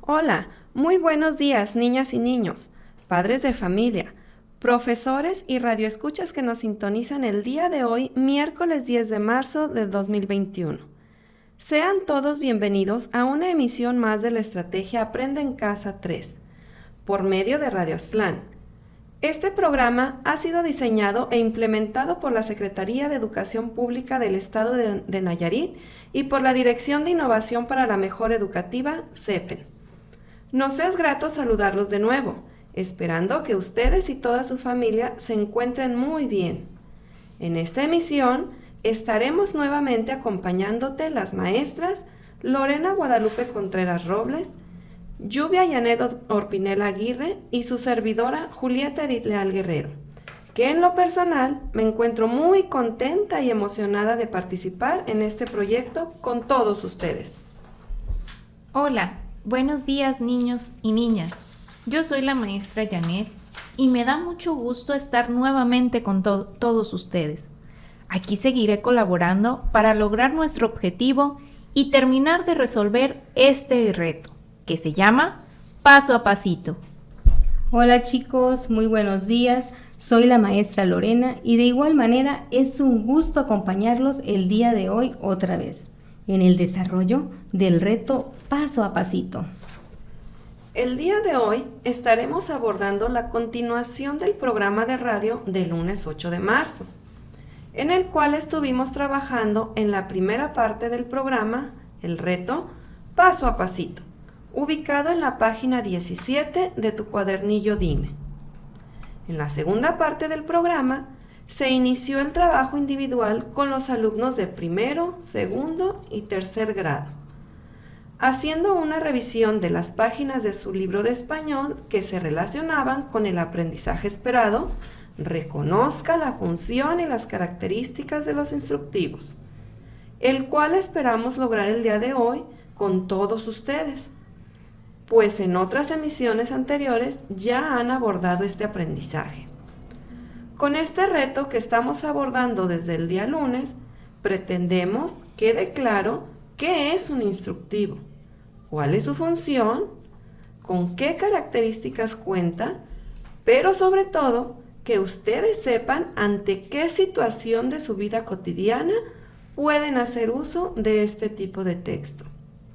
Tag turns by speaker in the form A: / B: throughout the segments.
A: Hola, muy buenos días, niñas y niños, padres de familia, profesores y radioescuchas que nos sintonizan el día de hoy, miércoles 10 de marzo de 2021. Sean todos bienvenidos a una emisión más de la estrategia Aprende en Casa 3, por medio de Radio Aztlán. Este programa ha sido diseñado e implementado por la Secretaría de Educación Pública del Estado de Nayarit y por la Dirección de Innovación para la Mejora Educativa, CEPEN. Nos es grato saludarlos de nuevo, esperando que ustedes y toda su familia se encuentren muy bien. En esta emisión estaremos nuevamente acompañándote las maestras Lorena Guadalupe Contreras Robles, Lluvia Yanet Orpinel Aguirre y su servidora Julieta Edith Leal Guerrero, que en lo personal me encuentro muy contenta y emocionada de participar en este proyecto con todos ustedes.
B: Hola. Buenos días, niños y niñas. Yo soy la maestra Yanet y me da mucho gusto estar nuevamente con todos ustedes. Aquí seguiré colaborando para lograr nuestro objetivo y terminar de resolver este reto, que se llama Paso a Pasito.
C: Hola chicos, muy buenos días. Soy la maestra Lorena y de igual manera es un gusto acompañarlos el día de hoy otra vez en el desarrollo del reto Paso a Pasito.
A: El día de hoy estaremos abordando la continuación del programa de radio del lunes 8 de marzo, en el cual estuvimos trabajando en la primera parte del programa, el reto Paso a Pasito, ubicado en la página 17 de tu cuadernillo Dime. En la segunda parte del programa se inició el trabajo individual con los alumnos de primero, segundo y tercer grado, haciendo una revisión de las páginas de su libro de español que se relacionaban con el aprendizaje esperado. Reconozca la función y las características de los instructivos, el cual esperamos lograr el día de hoy con todos ustedes, pues en otras emisiones anteriores ya han abordado este aprendizaje. Con este reto que estamos abordando desde el día lunes, pretendemos quede claro qué es un instructivo, cuál es su función, con qué características cuenta, pero sobre todo que ustedes sepan ante qué situación de su vida cotidiana pueden hacer uso de este tipo de texto.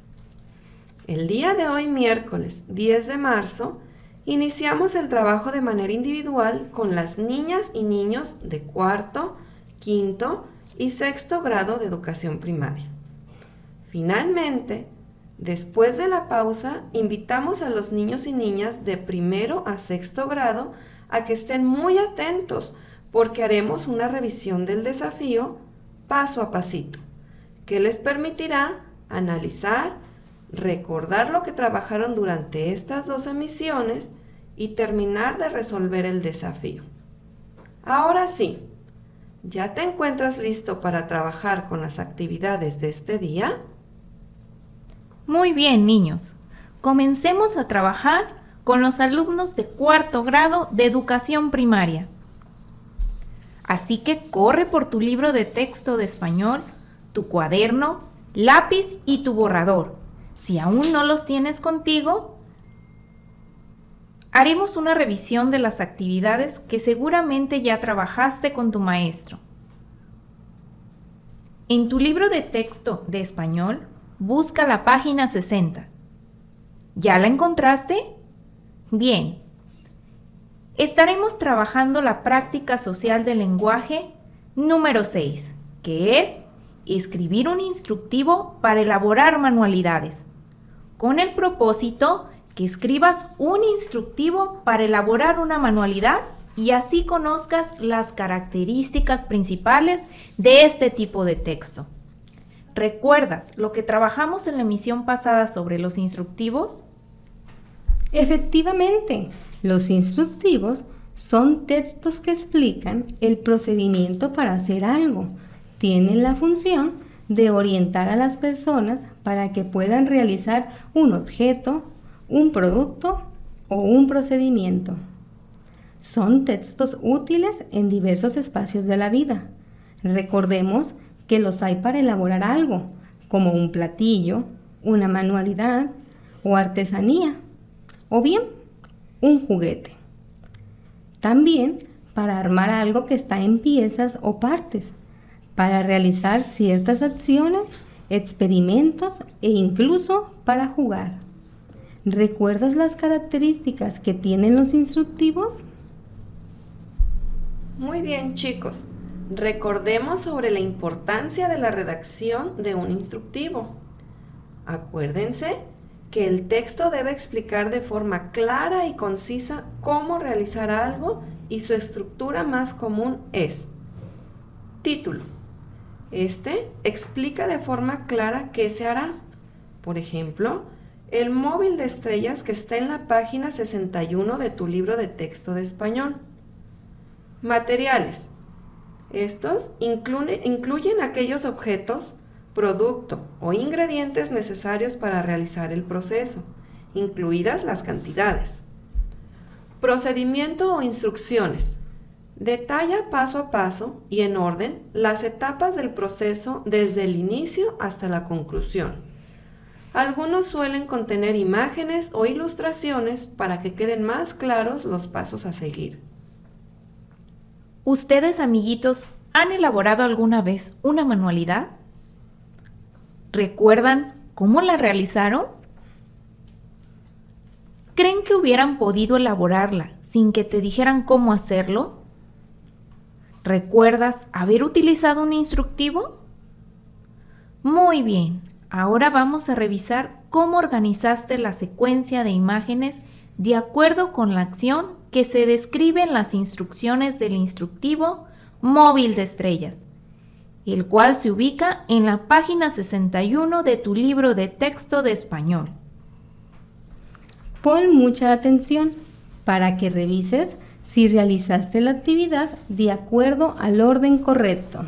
A: El día de hoy, miércoles 10 de marzo, iniciamos el trabajo de manera individual con las niñas y niños de cuarto, quinto y sexto grado de educación primaria. Finalmente, después de la pausa, invitamos a los niños y niñas de primero a sexto grado a que estén muy atentos porque haremos una revisión del desafío paso a pasito, que les permitirá analizar, recordar lo que trabajaron durante estas dos emisiones y terminar de resolver el desafío. Ahora sí, ¿ya te encuentras listo para trabajar con las actividades de este día?
B: Muy bien, niños. Comencemos a trabajar con los alumnos de cuarto grado de educación primaria. Así que corre por tu libro de texto de español, tu cuaderno, lápiz y tu borrador. Si aún no los tienes contigo, haremos una revisión de las actividades que seguramente ya trabajaste con tu maestro. En tu libro de texto de español, busca la página 60. ¿Ya la encontraste? Bien. Estaremos trabajando la práctica social del lenguaje número 6, que es escribir un instructivo para elaborar manualidades, con el propósito que escribas un instructivo para elaborar una manualidad y así conozcas las características principales de este tipo de texto. ¿Recuerdas lo que trabajamos en la emisión pasada sobre los instructivos?
C: Efectivamente, los instructivos son textos que explican el procedimiento para hacer algo. Tienen la función de orientar a las personas para que puedan realizar un objeto, un producto o un procedimiento. Son textos útiles en diversos espacios de la vida. Recordemos que los hay para elaborar algo, como un platillo, una manualidad o artesanía, o bien un juguete. También para armar algo que está en piezas o partes, para realizar ciertas acciones, experimentos e incluso para jugar. ¿Recuerdas las características que tienen los instructivos?
A: Muy bien, chicos. Recordemos sobre la importancia de la redacción de un instructivo. Acuérdense que el texto debe explicar de forma clara y concisa cómo realizar algo y su estructura más común es título. Este explica de forma clara qué se hará. Por ejemplo, el móvil de estrellas que está en la página 61 de tu libro de texto de español. Materiales. Estos incluyen aquellos objetos, producto o ingredientes necesarios para realizar el proceso, incluidas las cantidades. Procedimiento o instrucciones. Detalla paso a paso y en orden las etapas del proceso desde el inicio hasta la conclusión. Algunos suelen contener imágenes o ilustraciones para que queden más claros los pasos a seguir.
B: ¿Ustedes, amiguitos, han elaborado alguna vez una manualidad? ¿Recuerdan cómo la realizaron? ¿Creen que hubieran podido elaborarla sin que te dijeran cómo hacerlo? ¿Recuerdas haber utilizado un instructivo? Muy bien, ahora vamos a revisar cómo organizaste la secuencia de imágenes de acuerdo con la acción que se describe en las instrucciones del instructivo Móvil de Estrellas, el cual se ubica en la página 61 de tu libro de texto de español.
C: Pon mucha atención para que revises si realizaste la actividad de acuerdo al orden correcto.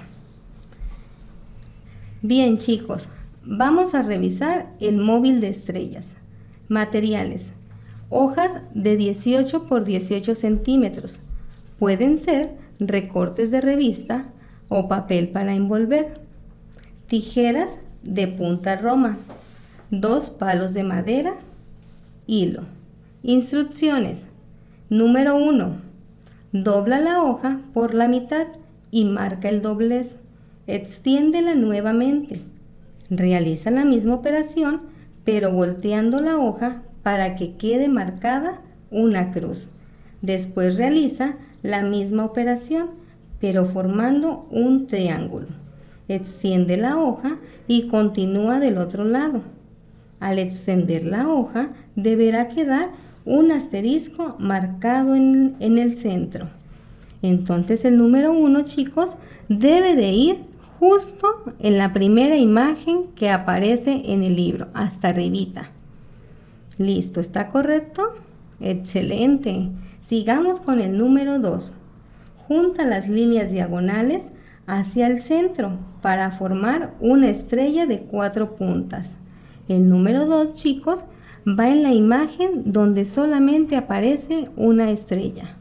C: Bien, chicos, vamos a revisar el móvil de estrellas. Materiales. Hojas de 18 por 18 centímetros. Pueden ser recortes de revista o papel para envolver. Tijeras de punta roma. 2 palos de madera. Hilo. Instrucciones. Número 1. Dobla la hoja por la mitad y marca el doblez. Extiéndela nuevamente. Realiza la misma operación, pero volteando la hoja para que quede marcada una cruz. Después realiza la misma operación, pero formando un triángulo. Extiende la hoja y continúa del otro lado. Al extender la hoja, deberá quedar un asterisco marcado en el centro. Entonces el número 1, chicos, debe de ir justo en la primera imagen que aparece en el libro, hasta arribita. ¿Listo? ¿Está correcto? Excelente. Sigamos con el número 2. Junta las líneas diagonales hacia el centro para formar una estrella de 4 puntas. El número 2, chicos, va en la imagen donde solamente aparece una estrella.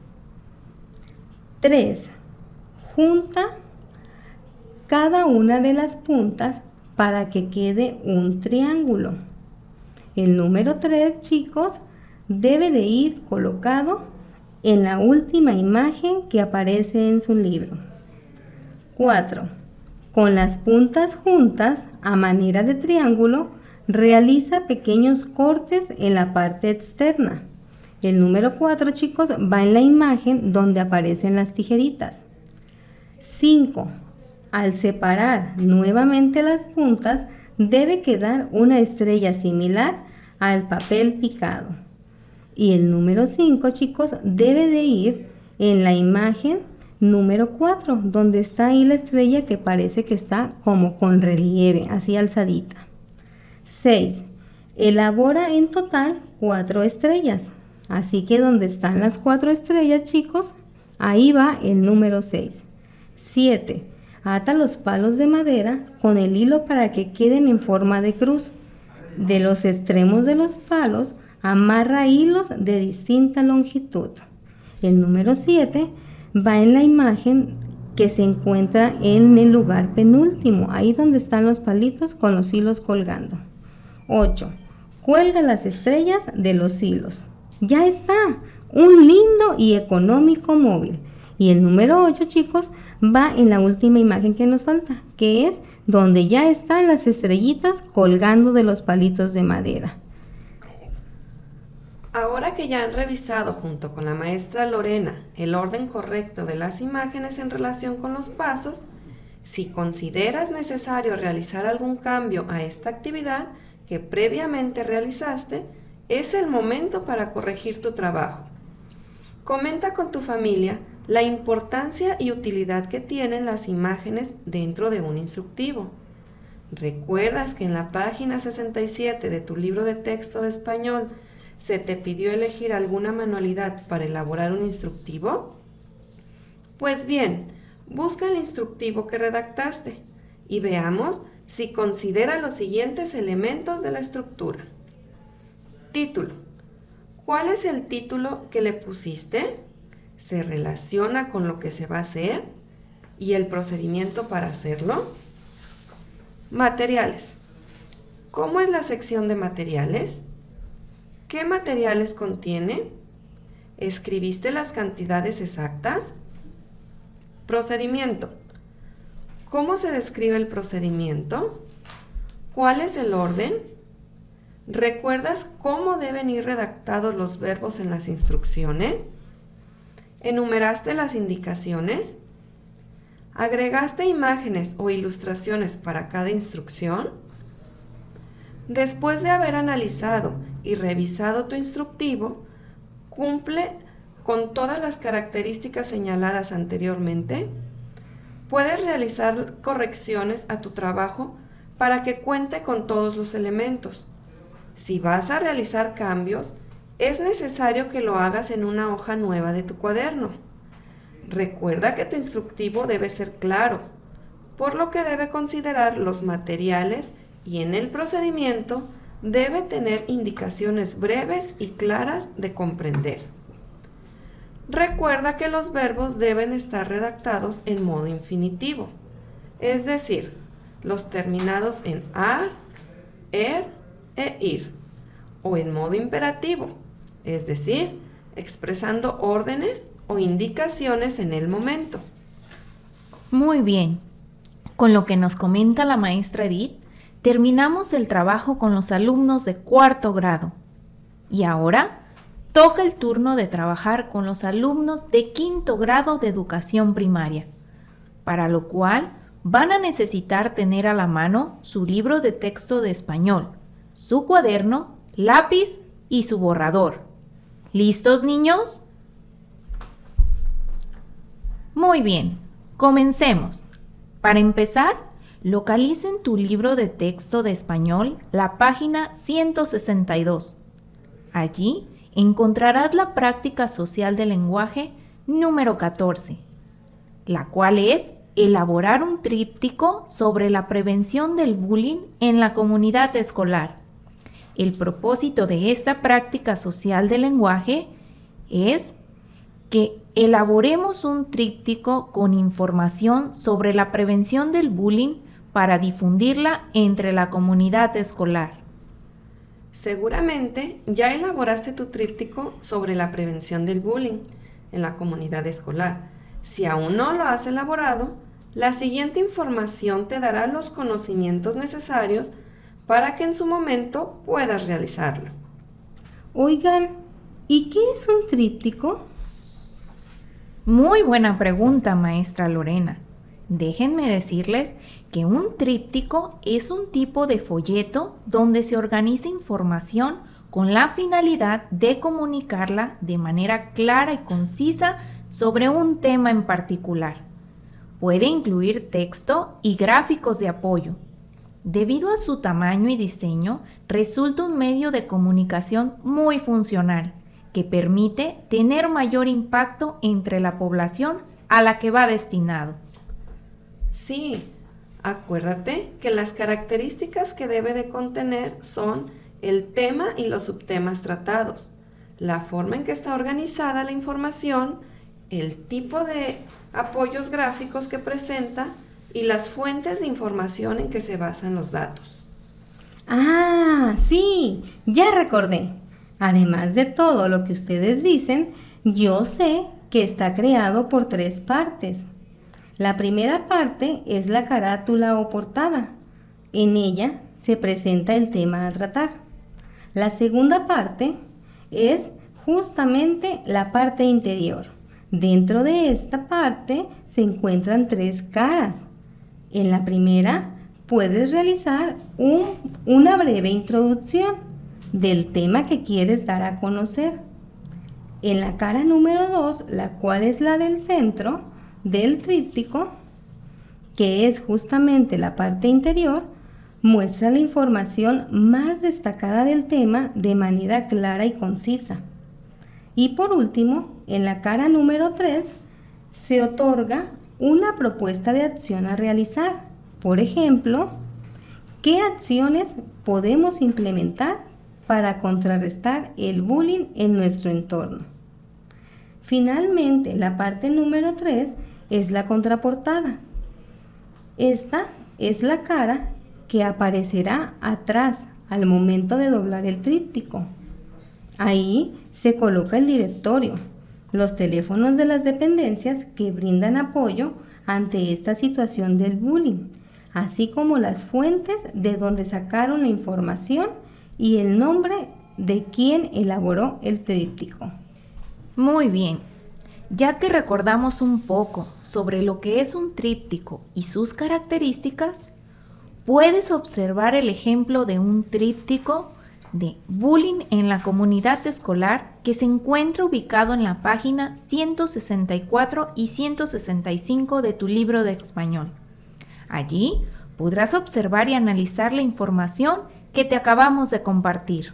C: 3. Junta cada una de las puntas para que quede un triángulo. El número 3, chicos, debe de ir colocado en la última imagen que aparece en su libro. 4. Con las puntas juntas a manera de triángulo, realiza pequeños cortes en la parte externa. El número 4, chicos, va en la imagen donde aparecen las tijeritas. 5. Al separar nuevamente las puntas, debe quedar una estrella similar al papel picado. Y el número 5, chicos, debe de ir en la imagen número 4, donde está ahí la estrella que parece que está como con relieve, así alzadita. 6. Elabora en total 4 estrellas. Así que donde están las 4 estrellas, chicos, ahí va el número 6. 7. Ata los palos de madera con el hilo para que queden en forma de cruz. De los extremos de los palos, amarra hilos de distinta longitud. El número 7 va en la imagen que se encuentra en el lugar penúltimo, ahí donde están los palitos con los hilos colgando. 8. cuelga las estrellas de los hilos. Ya está, un lindo y económico móvil. Y el número 8, chicos, va en la última imagen que nos falta, que es donde ya están las estrellitas colgando de los palitos de madera.
A: Ahora que ya han revisado junto con la maestra Lorena el orden correcto de las imágenes en relación con los pasos, si consideras necesario realizar algún cambio a esta actividad que previamente realizaste, es el momento para corregir tu trabajo. Comenta con tu familia la importancia y utilidad que tienen las imágenes dentro de un instructivo. ¿Recuerdas que en la página 67 de tu libro de texto de español se te pidió elegir alguna manualidad para elaborar un instructivo? Pues bien, busca el instructivo que redactaste y veamos si considera los siguientes elementos de la estructura. Título. ¿Cuál es el título que le pusiste? ¿Se relaciona con lo que se va a hacer? ¿Y el procedimiento para hacerlo? Materiales. ¿Cómo es la sección de materiales? ¿Qué materiales contiene? ¿Escribiste las cantidades exactas? Procedimiento. ¿Cómo se describe el procedimiento? ¿Cuál es el orden? ¿Recuerdas cómo deben ir redactados los verbos en las instrucciones? ¿Enumeraste las indicaciones? ¿Agregaste imágenes o ilustraciones para cada instrucción? Después de haber analizado y revisado tu instructivo, ¿cumple con todas las características señaladas anteriormente? Puedes realizar correcciones a tu trabajo para que cuente con todos los elementos. Si vas a realizar cambios, es necesario que lo hagas en una hoja nueva de tu cuaderno. Recuerda que tu instructivo debe ser claro, por lo que debe considerar los materiales y en el procedimiento debe tener indicaciones breves y claras de comprender. Recuerda que los verbos deben estar redactados en modo infinitivo, es decir, los terminados en ar, er e ir, o en modo imperativo, es decir, expresando órdenes o indicaciones en el momento.
B: Muy bien. Con lo que nos comenta la maestra Edith, terminamos el trabajo con los alumnos de 4º grado. Y ahora toca el turno de trabajar con los alumnos de 5º grado de educación primaria, para lo cual van a necesitar tener a la mano su libro de texto de español, su cuaderno, lápiz y su borrador. ¿Listos, niños? Muy bien, comencemos. Para empezar, localicen tu libro de texto de español, la página 162. Allí encontrarás la práctica social del lenguaje número 14, la cual es elaborar un tríptico sobre la prevención del bullying en la comunidad escolar. El propósito de esta práctica social del lenguaje es que elaboremos un tríptico con información sobre la prevención del bullying para difundirla entre la comunidad escolar.
A: Seguramente ya elaboraste tu tríptico sobre la prevención del bullying en la comunidad escolar. Si aún no lo has elaborado, la siguiente información te dará los conocimientos necesarios para que en su momento puedas realizarlo.
C: Oigan, ¿y qué es un tríptico?
B: Muy buena pregunta, maestra Lorena. Déjenme decirles que un tríptico es un tipo de folleto donde se organiza información con la finalidad de comunicarla de manera clara y concisa sobre un tema en particular. Puede incluir texto y gráficos de apoyo. Debido a su tamaño y diseño, resulta un medio de comunicación muy funcional que permite tener mayor impacto entre la población a la que va destinado.
A: Sí, acuérdate que las características que debe de contener son el tema y los subtemas tratados, la forma en que está organizada la información, el tipo de apoyos gráficos que presenta y las fuentes de información en que se basan los datos.
C: Ah, sí, ya recordé. Además de todo lo que ustedes dicen, yo sé que está creado por 3 partes. La primera parte es la carátula o portada. En ella se presenta el tema a tratar. La segunda parte es justamente la parte interior. Dentro de esta parte se encuentran 3 caras. En la primera puedes realizar una breve introducción del tema que quieres dar a conocer. En la cara número 2, la cual es la del centro del tríptico, que es justamente la parte interior, muestra la información más destacada del tema de manera clara y concisa. Y por último, en la cara número 3, se otorga una propuesta de acción a realizar. Por ejemplo, ¿qué acciones podemos implementar para contrarrestar el bullying en nuestro entorno? Finalmente, la parte número 3 es la contraportada. Esta es la cara que aparecerá atrás al momento de doblar el tríptico. Ahí se coloca el directorio, los teléfonos de las dependencias que brindan apoyo ante esta situación del bullying, así como las fuentes de donde sacaron la información y el nombre de quien elaboró el tríptico.
B: Muy bien, ya que recordamos un poco sobre lo que es un tríptico y sus características, puedes observar el ejemplo de un tríptico de bullying en la comunidad escolar que se encuentra ubicado en la página 164 y 165 de tu libro de español. Allí podrás observar y analizar la información que te acabamos de compartir.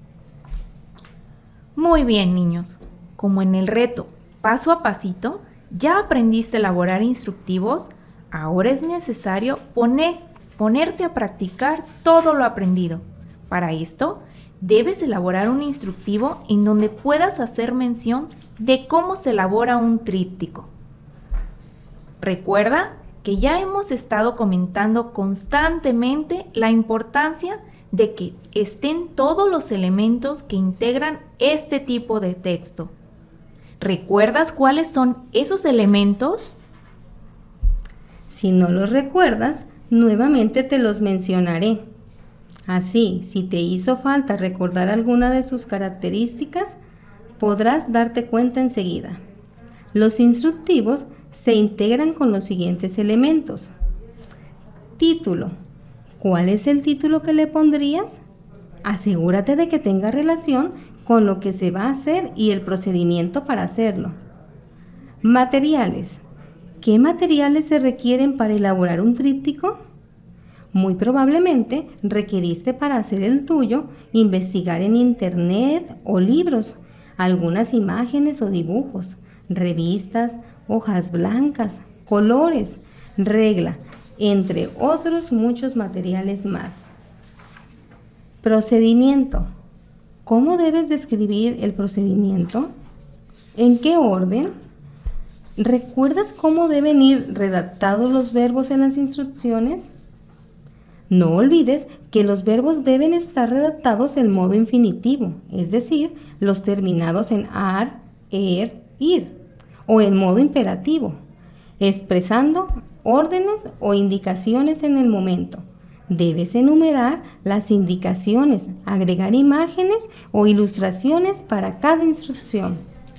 B: Muy bien, niños, como en el reto paso a pasito ya aprendiste a elaborar instructivos, ahora es necesario ponerte a practicar todo lo aprendido. Para esto, debes elaborar un instructivo en donde puedas hacer mención de cómo se elabora un tríptico. Recuerda que ya hemos estado comentando constantemente la importancia de que estén todos los elementos que integran este tipo de texto. ¿Recuerdas cuáles son esos elementos?
C: Si no los recuerdas, nuevamente te los mencionaré. Así, si te hizo falta recordar alguna de sus características, podrás darte cuenta enseguida. Los instructivos se integran con los siguientes elementos. Título. ¿Cuál es el título que le pondrías? Asegúrate de que tenga relación con lo que se va a hacer y el procedimiento para hacerlo. Materiales. ¿Qué materiales se requieren para elaborar un tríptico? Muy probablemente requeriste para hacer el tuyo investigar en internet o libros, algunas imágenes o dibujos, revistas, hojas blancas, colores, regla, entre otros muchos materiales más. Procedimiento. ¿Cómo debes describir el procedimiento? ¿En qué orden? ¿Recuerdas cómo deben ir redactados los verbos en las instrucciones? No olvides que los verbos deben estar redactados en modo infinitivo, es decir, los terminados en ar, ir, o en modo imperativo, expresando órdenes o indicaciones en el momento. Debes enumerar las indicaciones, agregar imágenes o ilustraciones para cada instrucción.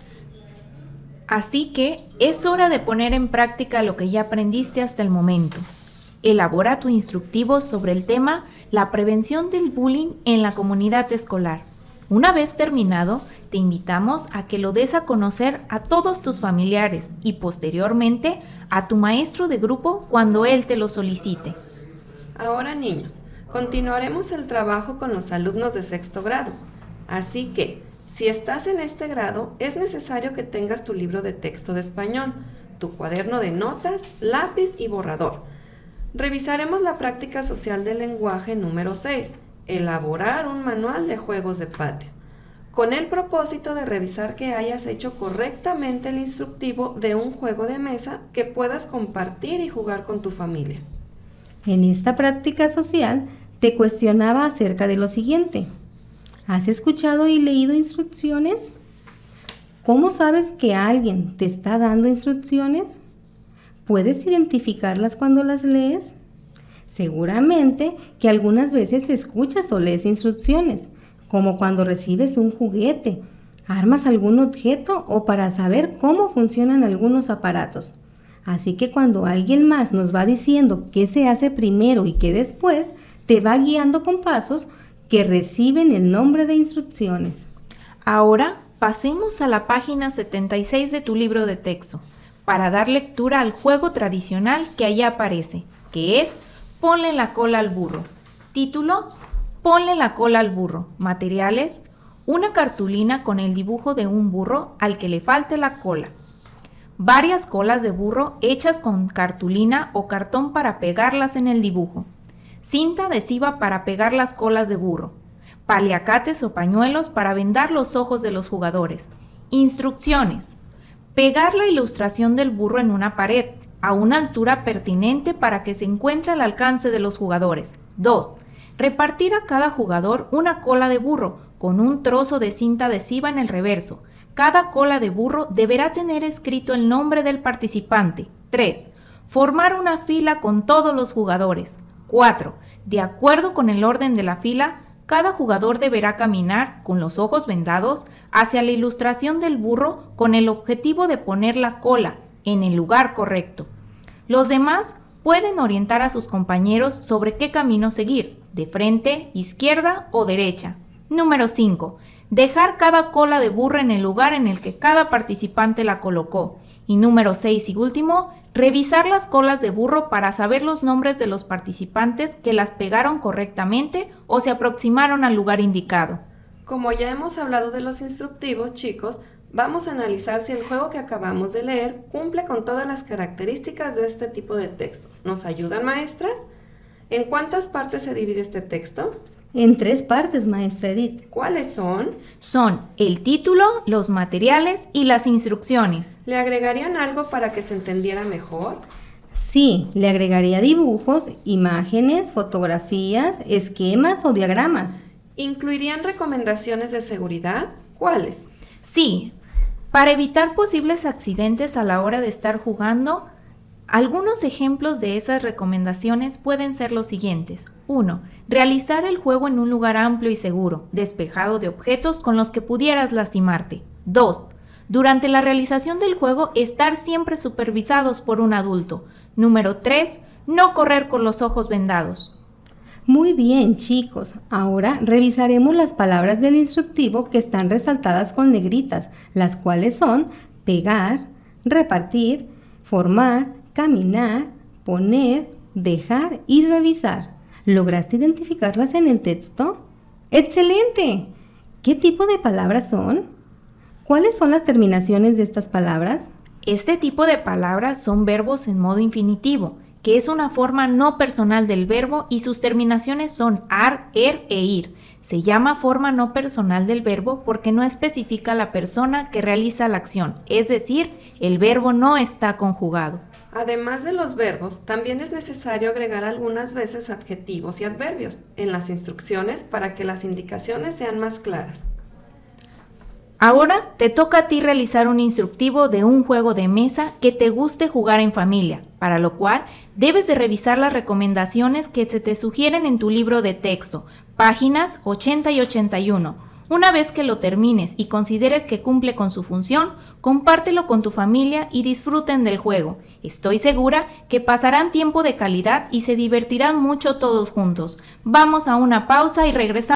B: Así que es hora de poner en práctica lo que ya aprendiste hasta el momento. Elabora tu instructivo sobre el tema la prevención del bullying en la comunidad escolar. Una vez terminado, te invitamos a que lo des a conocer a todos tus familiares y posteriormente a tu maestro de grupo cuando él te lo solicite.
A: Ahora, niños, continuaremos el trabajo con los alumnos de 6º grado. Así que, si estás en este grado, es necesario que tengas tu libro de texto de español, tu cuaderno de notas, lápiz y borrador. Revisaremos la práctica social del lenguaje número 6, elaborar un manual de juegos de patio, con el propósito de revisar que hayas hecho correctamente el instructivo de un juego de mesa que puedas compartir y jugar con tu familia.
C: En esta práctica social te cuestionaba acerca de lo siguiente. ¿Has escuchado y leído instrucciones? ¿Cómo sabes que alguien te está dando instrucciones? ¿Puedes identificarlas cuando las lees? Seguramente que algunas veces escuchas o lees instrucciones, como cuando recibes un juguete, armas algún objeto o para saber cómo funcionan algunos aparatos. Así que cuando alguien más nos va diciendo qué se hace primero y qué después, te va guiando con pasos que reciben el nombre de instrucciones.
B: Ahora pasemos a la página 76 de tu libro de texto para dar lectura al juego tradicional que allá aparece, que es Ponle la cola al burro. Título: Ponle la cola al burro. Materiales: una cartulina con el dibujo de un burro al que le falte la cola. Varias colas de burro hechas con cartulina o cartón para pegarlas en el dibujo. Cinta adhesiva para pegar las colas de burro. Paliacates o pañuelos para vendar los ojos de los jugadores. Instrucciones: pegar la ilustración del burro en una pared, a una altura pertinente para que se encuentre al alcance de los jugadores. 2. Repartir a cada jugador una cola de burro con un trozo de cinta adhesiva en el reverso. Cada cola de burro deberá tener escrito el nombre del participante. 3. Formar una fila con todos los jugadores. 4. De acuerdo con el orden de la fila, cada jugador deberá caminar con los ojos vendados hacia la ilustración del burro con el objetivo de poner la cola en el lugar correcto. Los demás pueden orientar a sus compañeros sobre qué camino seguir, de frente, izquierda o derecha. Número 5. Dejar cada cola de burro en el lugar en el que cada participante la colocó. Y número 6 y último, revisar las colas de burro para saber los nombres de los participantes que las pegaron correctamente o se aproximaron al lugar indicado.
A: Como ya hemos hablado de los instructivos, chicos, vamos a analizar si el juego que acabamos de leer cumple con todas las características de este tipo de texto. ¿Nos ayudan, maestras? ¿En cuántas partes se divide este texto?
C: En 3 partes, maestra Edith.
A: ¿Cuáles son?
B: Son el título, los materiales y las instrucciones.
A: ¿Le agregarían algo para que se entendiera mejor?
C: Sí, le agregaría dibujos, imágenes, fotografías, esquemas o diagramas.
A: ¿Incluirían recomendaciones de seguridad? ¿Cuáles?
B: Sí, para evitar posibles accidentes a la hora de estar jugando, algunos ejemplos de esas recomendaciones pueden ser los siguientes. 1. Realizar el juego en un lugar amplio y seguro, despejado de objetos con los que pudieras lastimarte. 2. Durante la realización del juego, estar siempre supervisados por un adulto. Número 3. No correr con los ojos vendados.
C: Muy bien, chicos. Ahora revisaremos las palabras del instructivo que están resaltadas con negritas, las cuales son pegar, repartir, formar, caminar, poner, dejar y revisar. ¿Lograste identificarlas en el texto? ¡Excelente! ¿Qué tipo de palabras son? ¿Cuáles son las terminaciones de estas palabras?
B: Este tipo de palabras son verbos en modo infinitivo, que es una forma no personal del verbo y sus terminaciones son ar, er e ir. Se llama forma no personal del verbo porque no especifica la persona que realiza la acción, es decir, el verbo no está conjugado.
A: Además de los verbos, también es necesario agregar algunas veces adjetivos y adverbios en las instrucciones para que las indicaciones sean más claras.
B: Ahora te toca a ti realizar un instructivo de un juego de mesa que te guste jugar en familia, para lo cual debes de revisar las recomendaciones que se te sugieren en tu libro de texto, páginas 80 y 81. Una vez que lo termines y consideres que cumple con su función, compártelo con tu familia y disfruten del juego. Estoy segura que pasarán tiempo de calidad y se divertirán mucho todos juntos. Vamos a una pausa y regresamos.